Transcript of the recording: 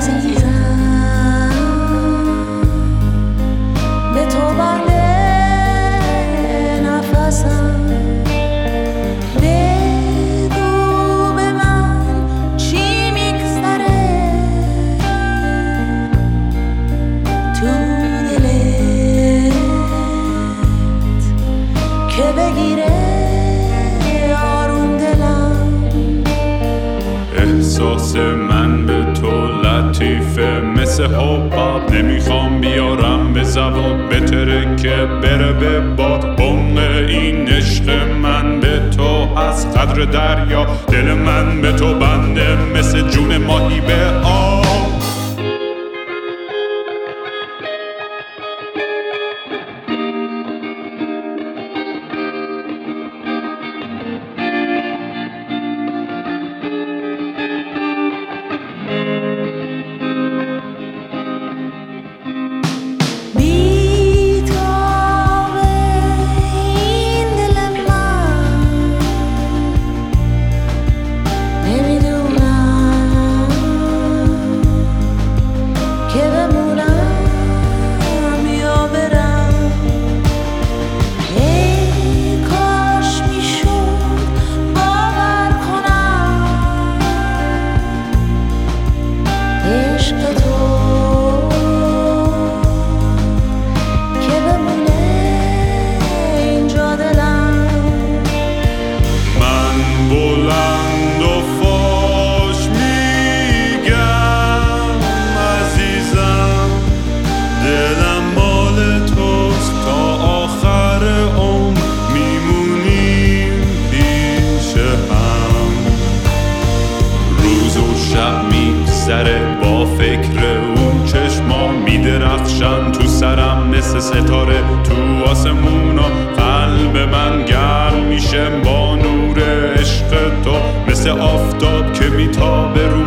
احساس من به تو لطیفه مثل حباب، نمیخوام بیارم به زبان، بهتره که بره به باد. عمق این عشق من به تو هست قدر دریا، دل من به تو بنده مثل جون ماهی به آب. با فکر اون چشما میدرخشن تو سرم مثل ستاره تو آسمونا. قلب من گرم میشه با نور عشق تو، مثل آفتاب که میتابه رو